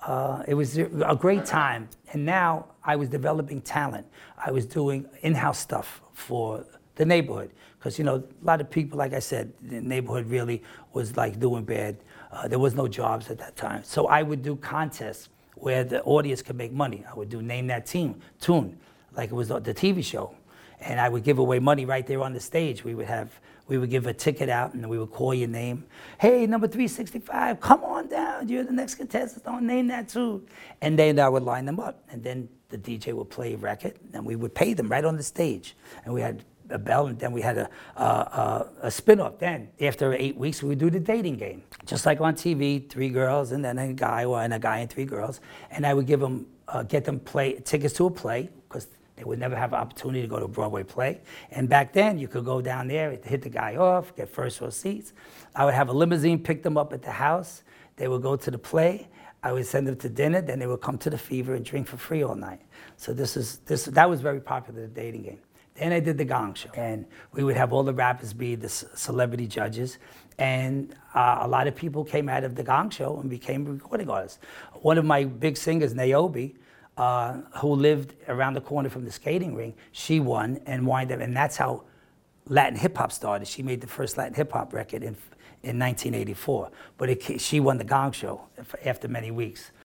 It was a great time. And now I was developing talent. I was doing in-house stuff for the neighborhood. Because, you know, a lot of people, like I said, the neighborhood really was like doing bad. There was no jobs at that time. So I would do contests where the audience could make money. I would do Name That Tune, like it was the TV show. And I would give away money right there on the stage. We would give a ticket out and we would call your name. Hey, number 365, come on down. You're the next contestant on Name That Tune. And then I would line them up. And then the DJ would play a record and we would pay them right on the stage. And we had a bell, and then we had a spin-off. Then, after 8 weeks, we would do the dating game. Just like on TV, 3 girls and then a guy, and a guy and 3 girls. And I would give them, get them tickets to a play, because they would never have an opportunity to go to a Broadway play. And back then, you could go down there, hit the guy off, get first row seats. I would have a limousine pick them up at the house. They would go to the play. I would send them to dinner. Then they would come to the Fever and drink for free all night. So that was very popular, the dating game. Then I did the Gong Show, and we would have all the rappers be the celebrity judges, and a lot of people came out of the Gong Show and became recording artists. One of my big singers, Niobe, who lived around the corner from the skating ring, she won and wound up, and that's how Latin hip hop started. She made the first Latin hip hop record in 1984, but she won the Gong Show after many weeks.